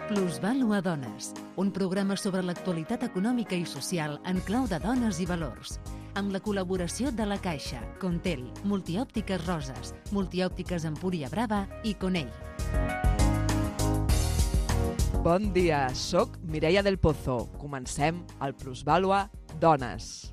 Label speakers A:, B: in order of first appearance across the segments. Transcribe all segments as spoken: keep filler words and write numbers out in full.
A: Plusvàlua Dones, un programa sobre l'actualitat econòmica i social en clau de dones i valors, amb la col·laboració de La Caixa, Contel, Multiòptiques Roses, Multiòptiques Empúria Brava i Conell.
B: Bon dia, soc Mireia del Pozo. Comencem el Plusvàlua Dones.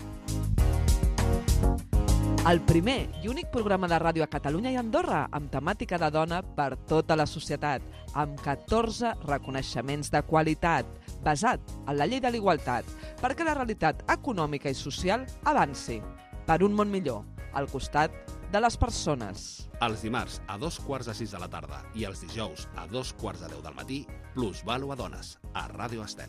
B: El primer i únic programa de ràdio a Catalunya i Andorra amb temàtica de dona per tota la societat, amb catorze reconeixements de qualitat, basat en la llei de l'igualtat, perquè la realitat econòmica i social avanci per un món millor, al costat de les persones.
C: Els dimarts a dos quarts de sis de la tarda i els dijous a dos quarts de deu del matí, Plusvàlua Dones, a Ràdio Estel.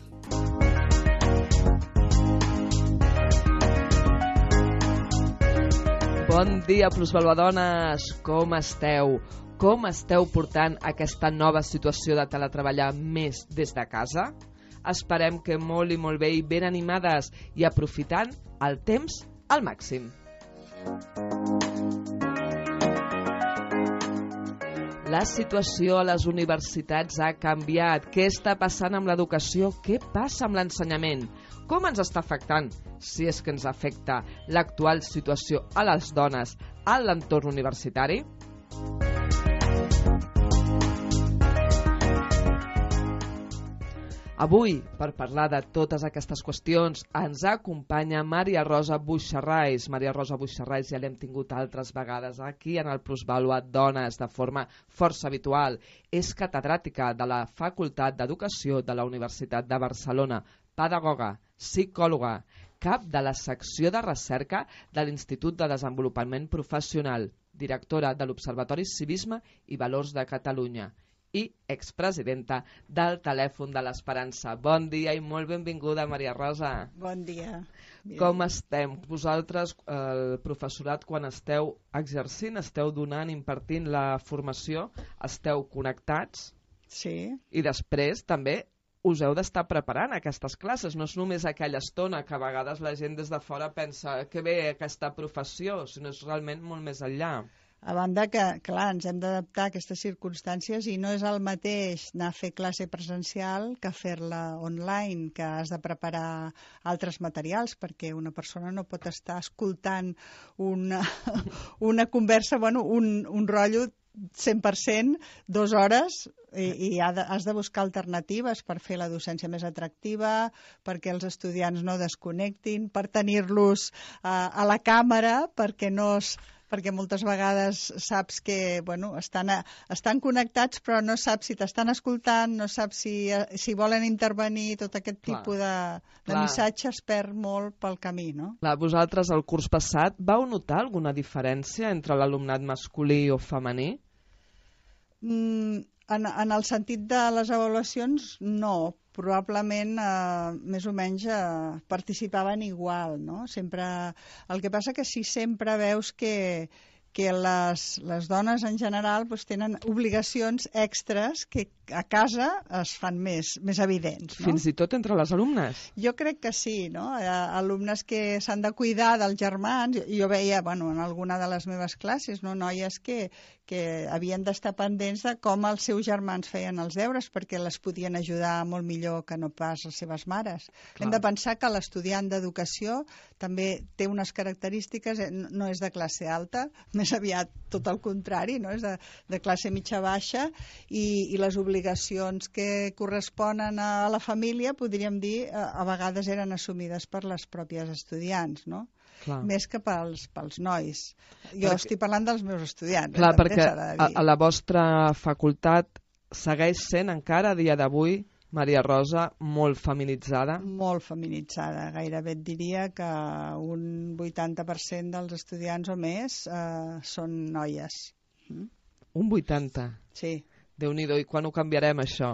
B: Bon dia, Plusvaluadones! Com esteu? Com esteu portant aquesta nova situació de teletreballar més des de casa? Esperem que molt i molt bé i ben animades i aprofitant el temps al màxim. La situació a les universitats ha canviat. Què està passant amb l'educació? Què passa amb l'ensenyament? Com ens està afectant, si és que ens afecta, l'actual situació a les dones a l'entorn universitari? Avui, per parlar de totes aquestes qüestions, ens acompanya Maria Rosa Buixarrais. Maria Rosa Buixarrais ja l'hem tingut altres vegades aquí en el Plusvàlua Dones de forma força habitual. És catedràtica de la Facultat d'Educació de la Universitat de Barcelona, pedagoga, psicòloga, cap de la secció de recerca de l'Institut de Desenvolupament Professional, directora de l'Observatori Civisme i Valors de Catalunya i expresidenta del Telèfon de l'Esperança. Bon dia i molt benvinguda, Maria Rosa.
D: Bon dia.
B: Com estem? Vosaltres, el professorat, quan esteu exercint, esteu donant, impartint la formació, esteu connectats?
D: Sí.
B: I després també us heu d'estar preparant aquestes classes. No és només aquella estona que a vegades la gent des de fora pensa que bé aquesta professió, sinó és realment molt més enllà.
D: A banda que, clar, ens hem d'adaptar a aquestes circumstàncies i no és el mateix anar a fer classe presencial que fer-la online, que has de preparar altres materials, perquè una persona no pot estar escoltant una, una conversa, bueno, un, un rotllo cent per cent, dues hores, i, i ha de, has de buscar alternatives per fer la docència més atractiva, perquè els estudiants no desconnectin, per tenir-los uh, a la càmera, perquè no es... perquè moltes vegades saps que bueno, estan, a, estan connectats però no saps si t'estan escoltant, no saps si, si volen intervenir, tot aquest clar, tipus de, de missatge es perd molt pel camí, no?
B: Clar, vosaltres el curs passat vau notar alguna diferència entre l'alumnat masculí o femení?
D: Mm, en, en el sentit de les avaluacions, no. Probablement eh, més o menys eh, participaven igual, no? Sempre... El que passa que si sempre veus que, que les, les dones en general pues, tenen obligacions extres que a casa es fan més, més evidents. No?
B: Fins i tot entre les alumnes?
D: Jo crec que sí, no? Hi ha alumnes que s'han de cuidar dels germans. Jo veia, bueno, en alguna de les meves classes, no? Noies que, que havien d'estar pendents de com els seus germans feien els deures, perquè les podien ajudar molt millor que no pas les seves mares. Clar. Hem de pensar que l'estudiant d'educació també té unes característiques, no és de classe alta, més aviat tot el contrari, no? És de, de classe mitja-baixa, i, i les obligacions que corresponen a la família, podríem dir, a, a vegades eren assumides per les pròpies estudiants, no? Clar. Més que pels, pels nois. Jo perquè... estic parlant dels meus estudiants.
B: Clar, eh, perquè a, a la vostra facultat segueix sent encara a dia d'avui, Maria Rosa, molt feminitzada?
D: Molt feminitzada. Gairebé et diria que un vuitanta per cent dels estudiants o més eh, són noies. Mm?
B: Un vuitanta?
D: Sí.
B: Déu-n'hi-do, i quan ho canviarem, això?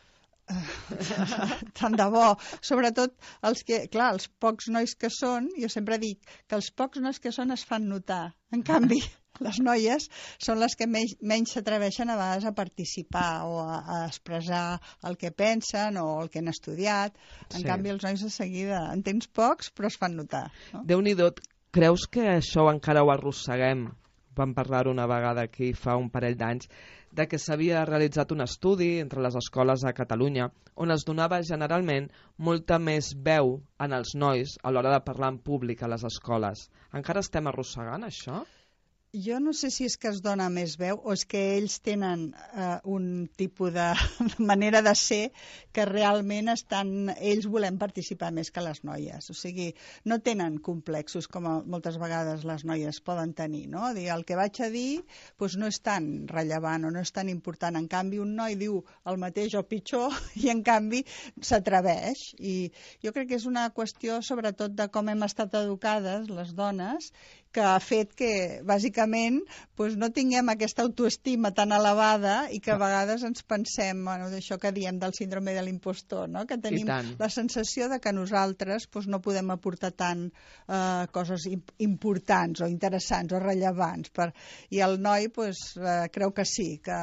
D: Tant de bo. Sobretot, els que, clar, els pocs nois que són, jo sempre dic que els pocs nois que són es fan notar. En canvi, les noies són les que menys, menys s'atreveixen a vegades a participar o a, a expressar el que pensen o el que han estudiat. En sí. canvi, els nois de seguida en tens pocs, però es fan notar. No?
B: Déu-n'hi-do, creus que això encara ho arrosseguem vam parlar una vegada aquí fa un parell d'anys, de que s'havia realitzat un estudi entre les escoles a Catalunya on es donava generalment molta més veu en els nois a l'hora de parlar en públic a les escoles. Encara estem arrossegant això?
D: Jo no sé si és que es dona més veu o és que ells tenen uh, un tipus de manera de ser que realment estan, ells volem participar més que les noies. O sigui, no tenen complexos com moltes vegades les noies poden tenir, no? Dir, el que vaig a dir doncs no és tan rellevant o no és tan important. En canvi, un noi diu el mateix o pitjor i en canvi s'atreveix. I jo crec que és una qüestió sobretot de com hem estat educades les dones, que ha fet que, bàsicament, doncs no tinguem aquesta autoestima tan elevada i que a vegades ens pensem, bueno, d'això que diem del síndrome de l'impostor, no? Que tenim la sensació de que nosaltres doncs, no podem aportar tant eh, coses importants o interessants o rellevants. Per... I el noi doncs, eh, creu que sí, que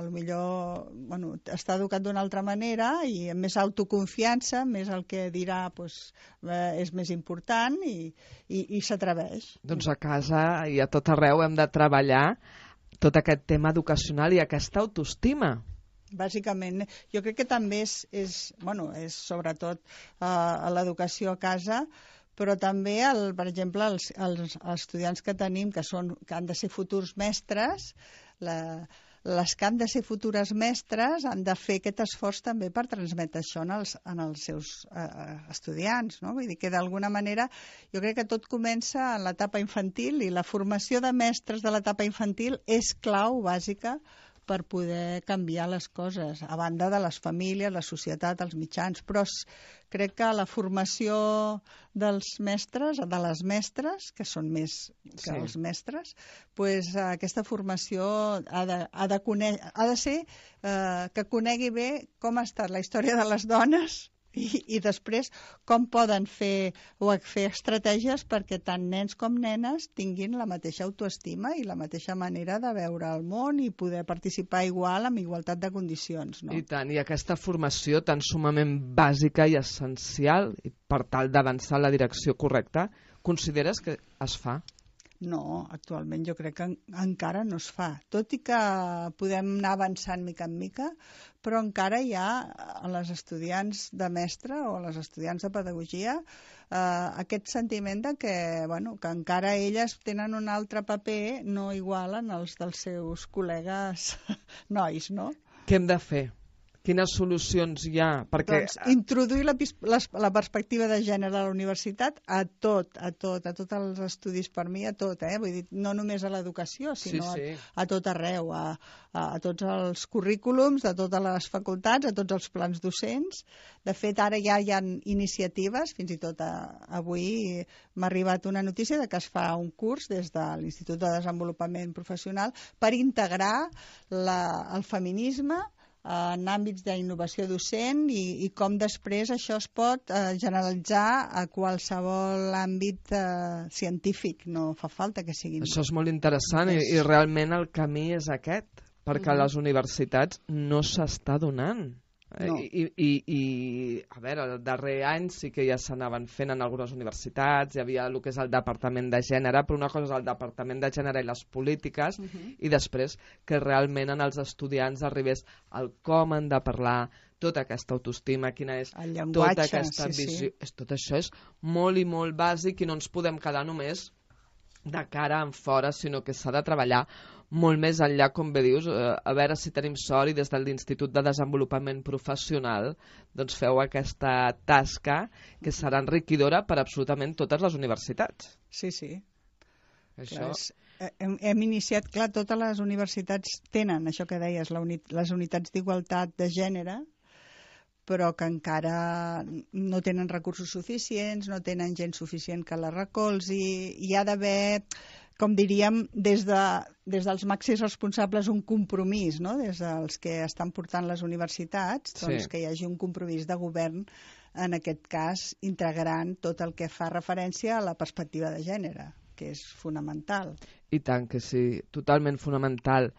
D: potser bueno, està educat d'una altra manera i amb més autoconfiança, més el que dirà doncs, eh, és més important i, i, i s'atreveix.
B: Doncs a casa i a tot arreu hem de treballar tot aquest tema educacional i aquesta autoestima.
D: Bàsicament, jo crec que també és, és, bueno, és sobretot uh, l'educació a casa, però també, el, per exemple, els, els, els estudiants que tenim, que, són, que han de ser futurs mestres, la, les que han de ser futures mestres han de fer aquest esforç també per transmetre això en els, en els seus eh, estudiants, no? Vull dir que d'alguna manera jo crec que tot comença en l'etapa infantil i la formació de mestres de l'etapa infantil és clau bàsica per poder canviar les coses, a banda de les famílies, la societat, els mitjans, però crec que la formació dels mestres, de les mestres, que són més que sí. els mestres, pues, aquesta formació ha de, ha de, conè- ha de ser eh, que conegui bé com ha estat la història de les dones i, i després com poden fer o fer estratègies perquè tant nens com nenes tinguin la mateixa autoestima i la mateixa manera de veure el món i poder participar igual amb igualtat de condicions. No?
B: I tant, i aquesta formació tan sumament bàsica i essencial i per tal d'avançar en la direcció correcta, consideres que es fa?
D: No, actualment jo crec que en, encara no es fa. Tot i que podem anar avançant mica en mica, però encara hi ha a les estudiants de mestre o a les estudiants de pedagogia eh, aquest sentiment de que, bueno, que encara elles tenen un altre paper no igual en els dels seus col·legues nois, no?
B: Què hem de fer? Quines solucions hi ha? Perquè...
D: Doncs introduir la, la, la perspectiva de gènere a la universitat a tot, a tot, a tots els estudis per mi, a tot, eh? Vull dir, no només a l'educació, sinó sí, sí. A, a tot arreu, a, a, a tots els currículums de totes les facultats, a tots els plans docents. De fet, ara ja hi ha iniciatives, fins i tot a, avui m'ha arribat una notícia de que es fa un curs des de l'Institut de Desenvolupament Professional per integrar la, el feminisme en àmbits d'innovació docent i, i com després això es pot eh, generalitzar a qualsevol àmbit eh, científic. No fa falta que siguin...
B: Això és molt interessant és... i, i realment el camí és aquest, perquè mm-hmm. a les universitats no s'està donant. No. I, i, i, a veure, el darrer any sí que ja s'anaven fent en algunes universitats, hi havia el que és el Departament de Gènere, però una cosa és el Departament de Gènere i les polítiques, uh-huh. i després que realment en els estudiants arribés el com han de parlar, tota aquesta autoestima, quina és
D: llenguatge,
B: tota aquesta
D: sí,
B: visió.
D: Sí.
B: Tot això és molt i molt bàsic i no ens podem quedar només de cara en fora, sinó que s'ha de treballar molt més enllà, com bé dius, eh, a veure si tenim sort i des de l'Institut de Desenvolupament Professional doncs feu aquesta tasca que serà enriquidora per absolutament totes les universitats.
D: Sí, sí.
B: Això...
D: Clar, és, hem, hem iniciat, clar, totes les universitats tenen això que deies, la uni, les unitats d'igualtat de gènere, però que encara no tenen recursos suficients, no tenen gent suficient que la recolzi, hi ha d'haver, com diríem, des, de, des dels màxims responsables un compromís, no? Des dels que estan portant les universitats, doncs sí. Que hi hagi un compromís de govern, en aquest cas, integrant tot el que fa referència a la perspectiva de gènere, que és fonamental.
B: I tant que sí, totalment fonamental.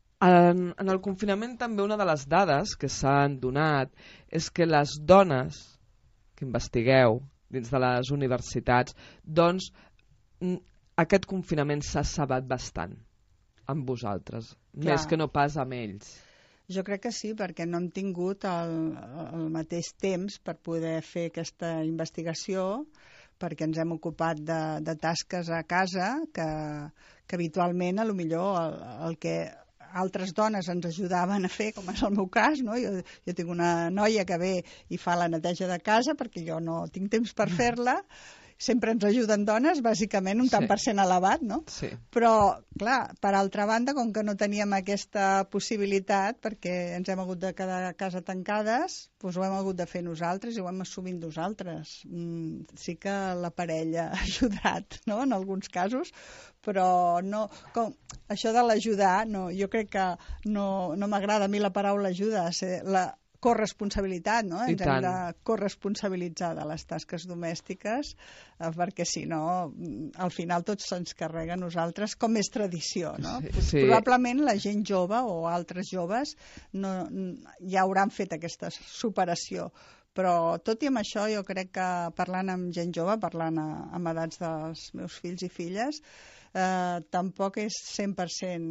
B: En, en el confinament també una de les dades que s'han donat és que les dones que investigueu dins de les universitats, doncs aquest confinament s'ha sabat bastant. amb vosaltres,
D: Clar.
B: més que no pas amb ells.
D: Jo crec que sí, perquè no hem tingut el, el mateix temps per poder fer aquesta investigació, perquè ens hem ocupat de, de tasques a casa que, que habitualment, a lo millor, el, el que altres dones ens ajudaven a fer, com és el meu cas, no? Jo, jo tinc una noia que ve i fa la neteja de casa perquè jo no tinc temps per fer-la. Sempre ens ajuden dones, bàsicament un tant
B: Sí.
D: per cent elevat, no?
B: Sí.
D: Però, clar, per altra banda, com que no teníem aquesta possibilitat, perquè ens hem hagut de quedar a casa tancades, doncs ho hem hagut de fer nosaltres i ho hem assumit nosaltres. Mm, sí que la parella ha ajudat, no?, en alguns casos, però no, com, això de l'ajudar, no, jo crec que no, no m'agrada a mi la paraula ajuda, la corresponsabilitat, no?
B: I
D: Ens
B: tant.
D: hem de corresponsabilitzar de les tasques domèstiques, eh, perquè si no, al final tot se'ns carrega a nosaltres, com és tradició, no?
B: Sí, sí.
D: Probablement la gent jove o altres joves no, ja hauran fet aquesta superació, però tot i amb això jo crec que parlant amb gent jove, parlant a, amb edats dels meus fills i filles, eh, tampoc és cent per cent...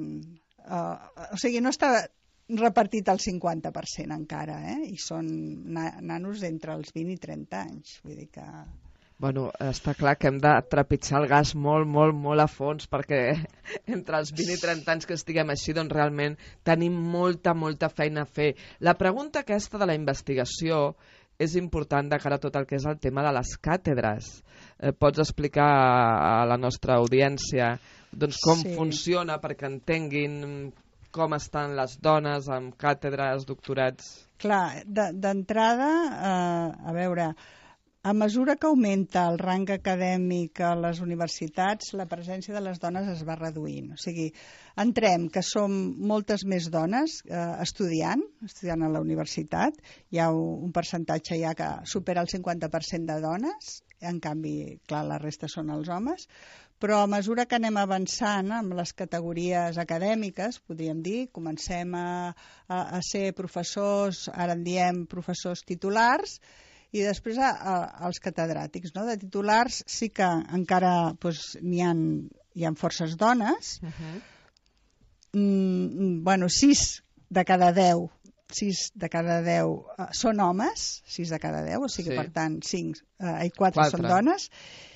D: Eh, o sigui, no està repartit al cinquanta per cent encara, eh? I són na nanos d'entre els vint i trenta anys, vull dir que...
B: Bueno, està clar que hem de trepitjar el gas molt, molt, molt a fons, perquè entre els vint i trenta anys que estiguem així, doncs realment tenim molta, molta feina a fer. La pregunta aquesta de la investigació és important de cara a tot el que és el tema de les càtedres. Eh, pots explicar a la nostra audiència doncs, com
D: Sí.
B: funciona perquè entenguin com estan les dones amb càtedres, doctorats?
D: Clar, d'entrada, eh, a veure, a mesura que augmenta el rang acadèmic a les universitats, la presència de les dones es va reduint. O sigui, entrem que som moltes més dones eh, estudiant, estudiant a la universitat. Hi ha un, un percentatge ja que supera el cinquanta per cent de dones, en canvi, clar, la resta són els homes, però a mesura que anem avançant amb les categories acadèmiques, podríem dir, comencem a, a, a ser professors, ara en diem professors titulars, i després a, a, als catedràtics, no? De titulars sí que encara doncs, n'hi ha, hi ha forces dones.
B: Uh-huh.
D: mm, bueno, sis de cada deu sis de cada deu uh, són homes, sis de cada deu, o sigui,
B: Sí.
D: per tant, cinc, uh, i quatre,
B: Quatre.
D: són dones,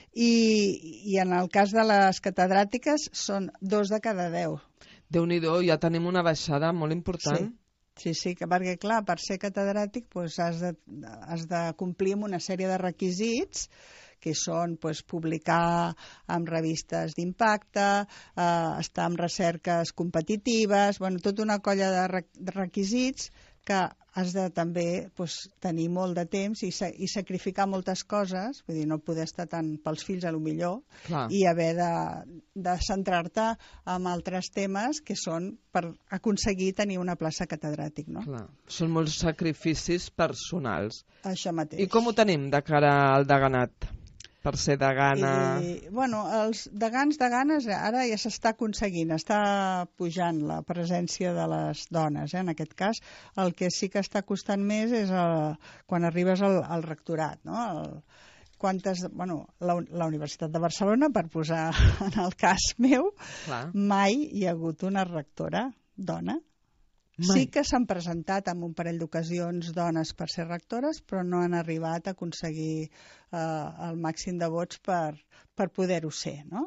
D: i, i en el cas de les catedràtiques són dos de cada deu.
B: Déu-n'hi-do, ja tenim una baixada molt important.
D: Sí, sí, que perquè, clar, per ser catedràtic doncs, has, de, has de complir amb una sèrie de requisits que són doncs, publicar en revistes d'impacte, eh, estar en recerques competitives, bueno, tota una colla de, re de requisits que has de també doncs, tenir molt de temps i, sa i sacrificar moltes coses, vull dir, no poder estar tant pels fills a lo millor,
B: Clar.
D: i haver de, de centrar-te en altres temes que són per aconseguir tenir una plaça catedràtic, no?
B: Clar. Són molts sacrificis personals.
D: Això mateix.
B: I com ho tenim de cara al deganat? Per ser degana...
D: I, bueno, els degans deganes ara ja s'està aconseguint, està pujant la presència de les dones, eh, en aquest cas. El que sí que està costant més és el, quan arribes al, al rectorat, no? El, quantes, bueno, la, la Universitat de Barcelona, per posar en el cas meu,
B: Clar.
D: mai hi ha hagut una rectora dona.
B: Mai.
D: Sí que s'han presentat en un parell d'ocasions dones per ser rectores, però no han arribat a aconseguir eh, el màxim de vots per, per poder-ho ser, no?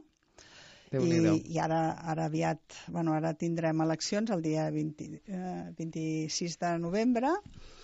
D: I, i ara, ara aviat, bueno, ara tindrem eleccions el dia vint, eh, vint-i-sis de novembre,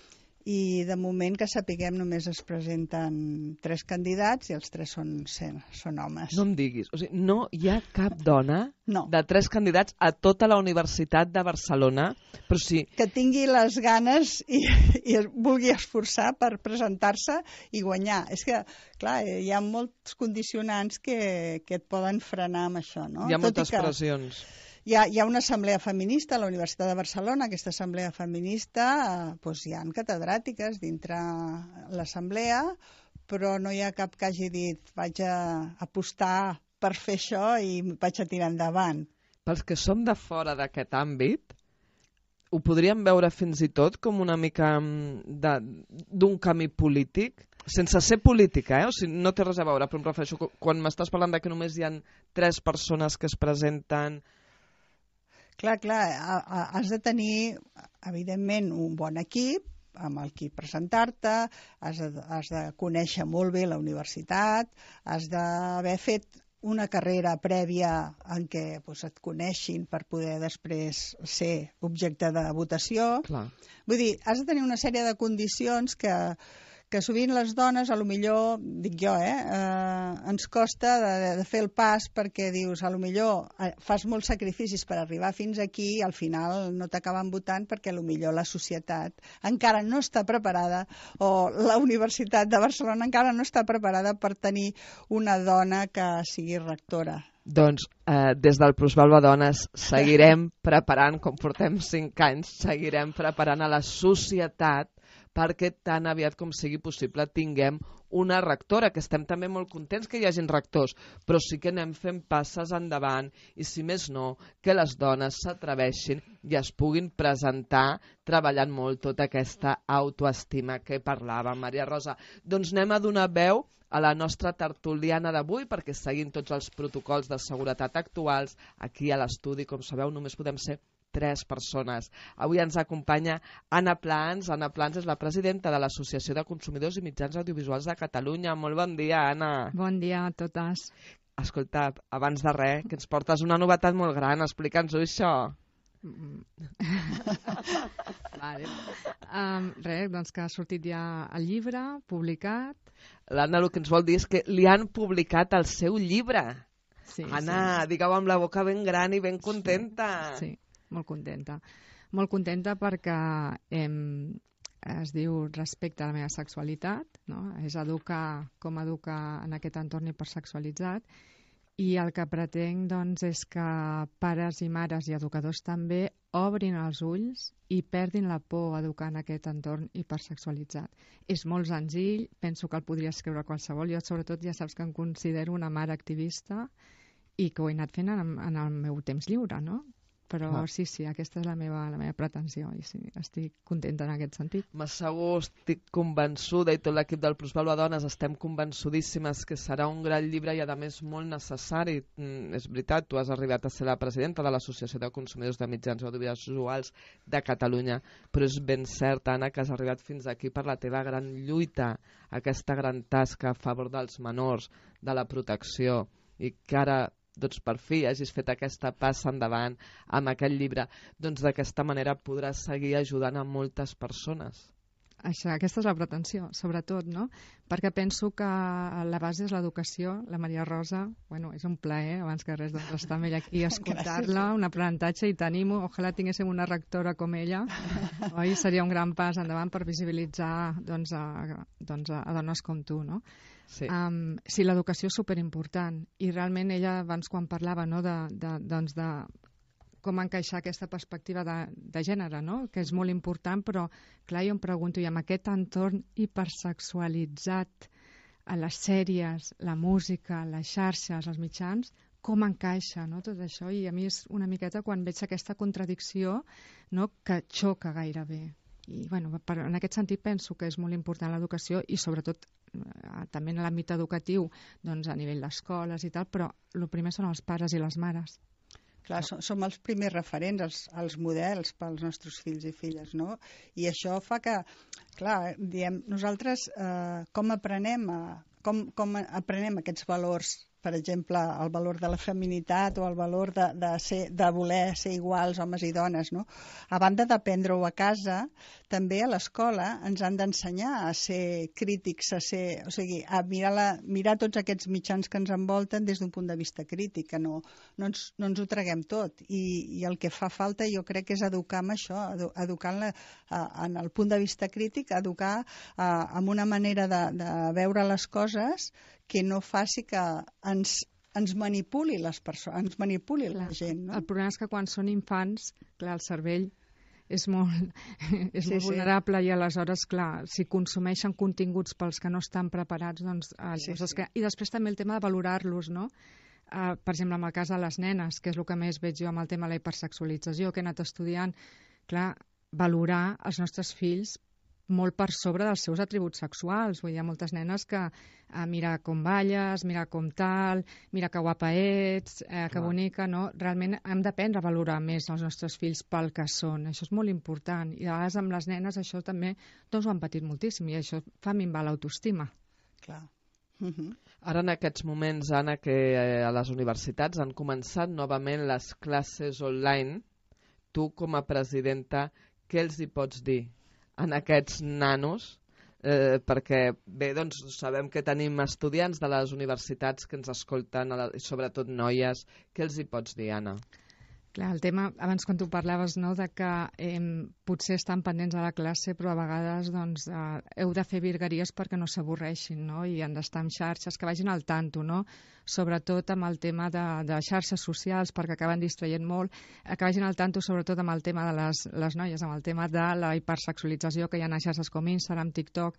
D: i de moment que sapiguem només es presenten tres candidats i els tres són, són homes.
B: No em diguis, o sigui, no hi ha cap dona
D: No.
B: de tres candidats a tota la Universitat de Barcelona, però sí,
D: Que tingui les ganes i, i es vulgui esforçar per presentar-se i guanyar. És que, clar, hi ha molts condicionants que, que et poden frenar amb això, no?
B: hi ha
D: Tot i
B: moltes
D: que
B: pressions.
D: Hi ha, hi ha una assemblea feminista a la Universitat de Barcelona. Aquesta assemblea feminista, eh, doncs hi ha catedràtiques dintre l'assemblea, però no hi ha cap que hagi dit vaig a apostar per fer això i vaig a tirar endavant.
B: Pels que som de fora d'aquest àmbit, ho podríem veure fins i tot com una mica mm, de- d'un camí polític, sense ser política, eh? O sigui, no té res a veure, però em refereixo, quan m'estàs parlant de que només hi ha tres persones que es presenten...
D: Clar, clar, has de tenir, evidentment, un bon equip, amb el qui presentar-te, has, de, has de conèixer molt bé la universitat, has d'haver fet una carrera prèvia en què doncs, et coneixin per poder després ser objecte de votació.
B: Clar.
D: Vull dir, has de tenir una sèrie de condicions que, que sovint les dones, a lo millor, dic jo, eh, eh ens costa de, de fer el pas perquè dius, a lo millor fas molts sacrificis per arribar fins aquí i al final no t'acaben votant perquè a lo millor la societat encara no està preparada o la Universitat de Barcelona encara no està preparada per tenir una dona que sigui rectora.
B: Doncs eh, des del Plusvalua Dones seguirem preparant, com portem cinc anys, seguirem preparant a la societat perquè tan aviat com sigui possible tinguem una rectora, que estem també molt contents que hi hagin rectors, però sí que anem fent passes endavant i, si més no, que les dones s'atreveixin i es puguin presentar treballant molt tota aquesta autoestima que parlava Maria Rosa. Doncs anem a donar veu a la nostra tertuliana d'avui, perquè seguint tots els protocols de seguretat actuals, aquí a l'estudi, com sabeu, només podem ser tres persones. Avui ens acompanya Anna Plans. Anna Plans és la presidenta de l'Associació de Consumidors i Mitjans Audiovisuals de Catalunya. Molt bon dia, Anna.
E: Bon dia a totes.
B: Escolta, abans de res, que ens portes una novetat molt gran. Explica'ns-ho, això.
E: Mm. vale. um, res, doncs que ha sortit ja el llibre, publicat.
B: L'Anna el que ens vol dir és que li han publicat el seu llibre.
E: Sí,
B: Anna,
E: sí.
B: digueu amb la boca ben gran i ben contenta.
E: Sí, molt contenta. Molt contenta perquè em, es diu respecte a la meva sexualitat, no? És educar com educar en aquest entorn hipersexualitzat, i el que pretenc doncs, és que pares i mares i educadors també obrin els ulls i perdin la por a educar en aquest entorn hipersexualitzat. És molt senzill, penso que el podria escriure qualsevol. Jo sobretot ja saps que em considero una mare activista i que ho he anat fent en, en el meu temps lliure, no? Però ah. sí, sí, aquesta és la meva, la meva pretensió i sí, estic contenta en aquest sentit.
B: M'asseguro, estic convençuda, i tot l'equip del Plusvalua Dones estem convençudíssimes que serà un gran llibre i a més molt necessari. Mm, és veritat, tu has arribat a ser la presidenta de l'Associació de Consumidors de Mitjans Audiovisuals de Catalunya, però és ben cert, Anna, que has arribat fins aquí per la teva gran lluita, aquesta gran tasca a favor dels menors, de la protecció, i que ara doncs per fi hagis fet aquesta passa endavant amb aquest llibre, doncs d'aquesta manera podràs seguir ajudant a moltes persones.
E: Això, aquesta és la pretensió, sobretot, no? Perquè penso que la base és l'educació. La Maria Rosa, bueno, és un plaer, abans que res, doncs, estar amb ella aquí i escoltar-la, un aprenentatge, i t'animo, ojalà tinguéssim una rectora com ella, oi? Seria un gran pas endavant per visibilitzar doncs, a, doncs, a dones com tu, no?
B: Sí,
E: um, sí, l'educació és superimportant, i realment ella abans quan parlava, no, de, de, doncs de com encaixar aquesta perspectiva de, de gènere, no? Que és molt important, però clar, jo em pregunto, i amb aquest entorn hipersexualitzat, a les sèries, la música, les xarxes, els mitjans, com encaixa, no, tot això? I a mi és una miqueta quan veig aquesta contradicció, no, que xoca gairebé. I bueno, per, en aquest sentit penso que és molt important l'educació, i sobretot eh, també en l'àmbit educatiu, doncs a nivell d'escoles i tal, però el primer són els pares i les mares.
D: Clar, som, som els primers referents, els, els models pels nostres fills i filles, no? I això fa que, clar, diem, nosaltres eh, com aprenem a, com, com aprenem aquests valors, per exemple, el valor de la feminitat o el valor de, de, ser, de voler ser iguals homes i dones, no? A banda d'aprendre-ho a casa, també a l'escola ens han d'ensenyar a ser crítics, a ser, o sigui, a mirar, la, mirar tots aquests mitjans que ens envolten des d'un punt de vista crític, que no, no, ens, no ens ho traguem tot. I, i el que fa falta jo crec que és educar amb això, edu, educar en, la, en el punt de vista crític, educar a, amb una manera de, de veure les coses que no faci que ens, ens manipuli les persones, ens manipuli clar, la gent. No?
E: El problema és que quan són infants, clar, el cervell és molt, és
D: sí,
E: molt
D: sí.
E: vulnerable, i aleshores, clar, si consumeixen continguts pels que no estan preparats, doncs...
D: Sí, sí.
E: Que... I després també el tema de valorar-los, no? Uh, per exemple, en el cas de les nenes, que és el que més veig jo amb el tema de la hipersexualització, que he anat estudiant, clar, valorar els nostres fills molt per sobre dels seus atributs sexuals. Vull dir, hi ha moltes nenes que eh, mira com balles, mira com tal, mira que guapa ets, eh, que bonica, no? Realment hem d'aprendre a valorar més els nostres fills pel que són. Això és molt important. I a vegades amb les nenes això també doncs ho han patit moltíssim i això fa minvar l'autoestima.
D: Clar. Uh -huh.
B: Ara en aquests moments, Anna, que eh, a les universitats han començat novament les classes online, tu com a presidenta, què els hi pots dir en aquests nanos? Eh, perquè bé, doncs sabem que tenim estudiants de les universitats que ens escolten, i sobretot noies. Què els hi pots dir, Anna?
E: Clar, el tema, abans quan tu parlaves, no, de que eh, potser estan pendents a la classe, però a vegades doncs, eh, heu de fer virgueries perquè no s'avorreixin, no? I han d'estar en xarxes, que vagin al tanto, no? Sobretot amb el tema de, de xarxes socials, perquè acaben distraient molt, eh, que vagin al tanto sobretot amb el tema de les, les noies, amb el tema de la hipersexualització que hi ha a xarxes com Instagram, TikTok.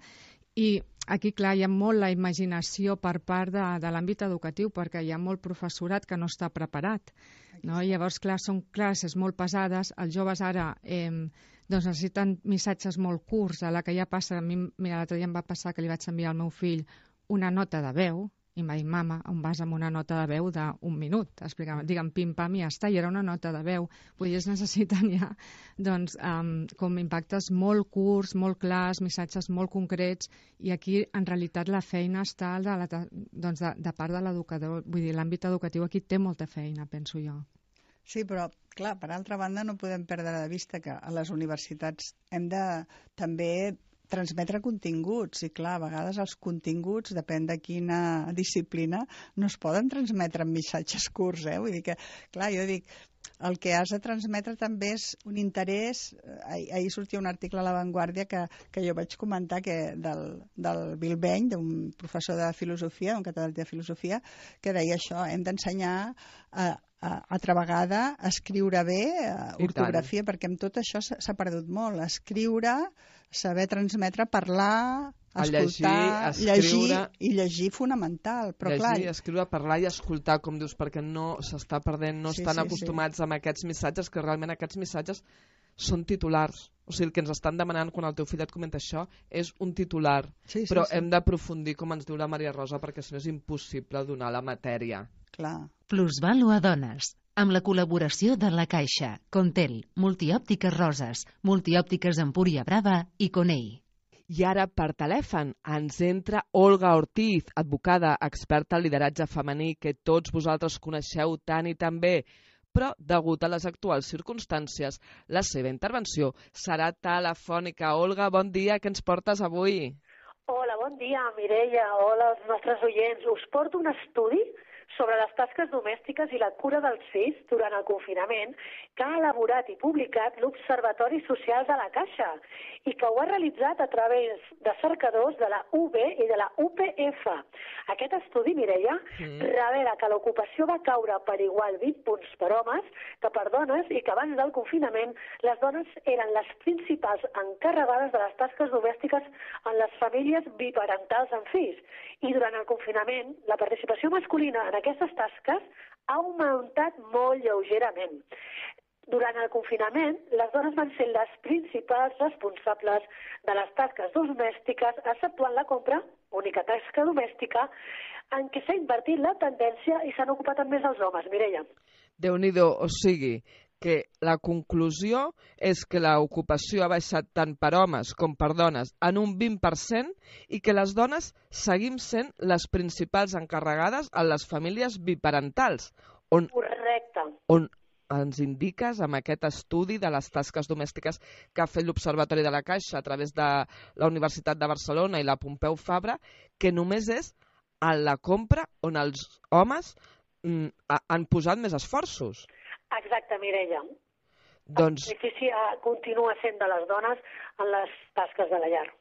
E: I aquí, clar, hi ha molt la imaginació per part de, de l'àmbit educatiu, perquè hi ha molt professorat que no està preparat, no? I llavors, clar, són classes molt pesades, els joves ara eh, doncs necessiten missatges molt curts, a la que ja passa, a mi, mira, l'altre dia em va passar que li vaig enviar al meu fill una nota de veu, i em va dir, mama, on vas amb una nota de veu d'un minut? Explica'm, digue'm, pim-pam, i ja està, i era una nota de veu. Vull dir, es necessiten ja, doncs, um, com impactes molt curts, molt clars, missatges molt concrets, i aquí, en realitat, la feina està de, la, doncs de, de part de l'educador. Vull dir, l'àmbit educatiu aquí té molta feina, penso jo.
D: Sí, però, clar, per altra banda, no podem perdre de vista que a les universitats hem de també transmetre continguts, i clar, a vegades els continguts, depèn de quina disciplina, no es poden transmetre en missatges curts, eh? Vull dir que, clar, jo dic, el que has de transmetre també és un interès. Ahir, ahir sortia un article a La Vanguardia que, que jo vaig comentar que del, del Bilbeny, d'un professor de filosofia, d'un catedràtic de filosofia, que deia això, hem d'ensenyar a, a altra vegada a escriure bé, a ortografia, perquè amb tot això s'ha perdut molt. Escriure, saber transmetre, parlar, escoltar,
B: llegir, escriure,
D: llegir i llegir fonamental. Però
B: llegir,
D: clar,
B: escriure, parlar i escoltar, com dius, perquè no s'està perdent, no
D: sí,
B: estan
D: sí,
B: acostumats
D: sí.
B: amb aquests missatges, que realment aquests missatges són titulars. O sigui, el que ens estan demanant quan el teu fill et comenta això és un titular.
D: Sí, sí,
B: però
D: sí.
B: hem d'aprofundir, com ens diu la Maria Rosa, perquè si no és impossible donar la matèria.
D: Clar.
A: Plusvàlua Dones, amb la col·laboració de La Caixa, Contel, Multiòptiques Roses, Multiòptiques Empúria Brava i Conei.
B: I ara, per telèfon, ens entra Olga Ortiz, advocada, experta en lideratge femení, que tots vosaltres coneixeu tant i tan bé. Però, degut a les actuals circumstàncies, la seva intervenció serà telefònica. Olga, bon dia, què ens portes avui?
F: Hola, bon dia, Mireia. Hola, els nostres oients. Us porto un estudi sobre les tasques domèstiques i la cura dels fills durant el confinament que ha elaborat i publicat l'Observatori Social de la Caixa i que ho ha realitzat a través de cercadors de la U B i de la U P F. Aquest estudi, Mireia, mm. revela que l'ocupació va caure per igual vint punts per homes que per dones i que abans del confinament les dones eren les principals encarregades de les tasques domèstiques en les famílies biparentals amb fills. I durant el confinament, la participació masculina en aquestes tasques ha augmentat molt lleugerament. Durant el confinament, les dones van ser les principals responsables de les tasques domèstiques, exceptuant la compra, única tasca domèstica, en què s'ha invertit la tendència i s'han ocupat més els homes, Mireia.
B: Déu-n'hi-do, o sigui, que la conclusió és que l'ocupació ha baixat tant per homes com per dones en un vint per cent i que les dones seguim sent les principals encarregades en les famílies biparentals. On,
F: Correcte.
B: On ens indiques amb aquest estudi de les tasques domèstiques que ha fet l'Observatori de la Caixa a través de la Universitat de Barcelona i la Pompeu Fabra, que només és a la compra on els homes mm, han posat més esforços.
F: Exacte, Mireia.
B: Doncs...
F: El sacrifici continua sent de les dones en les tasques de la llar.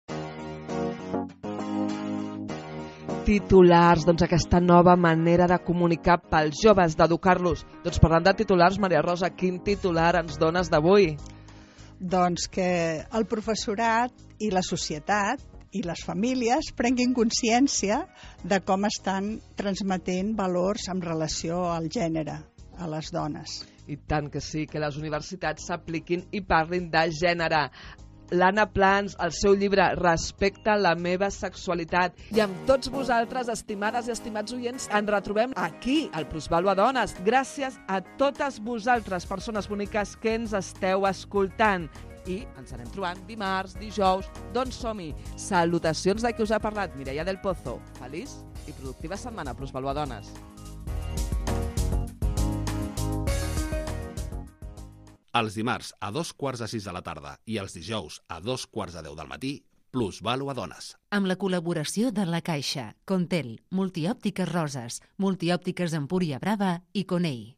B: Titulars, doncs aquesta nova manera de comunicar pels joves, d'educar-los. Doncs parlant de titulars, Maria Rosa, quin titular ens dones d'avui?
D: Doncs que el professorat i la societat i les famílies prenguin consciència de com estan transmetent valors en relació al gènere, a les dones.
B: I tant que sí, que les universitats s'apliquin i parlin de gènere. l'Anna Plans, el seu llibre Respecta la meva sexualitat. I amb tots vosaltres, estimades i estimats oients, ens retrobem aquí, al Plusvàlua Dones. Gràcies a totes vosaltres, persones boniques que ens esteu escoltant. I ens anem trobant dimarts, dijous, doncs som-hi. Salutacions de qui us ha parlat, Mireia del Pozo. Feliç i productiva setmana, Plusvàlua Dones.
C: Els dimarts a dos quarts de sis de la tarda i els dijous a dos quarts de deu del matí, Plusvàlua Dones.
A: Amb la col·laboració de La Caixa, Contel, Multiòptiques Roses, Multiòptiques Empúria Brava i Conei.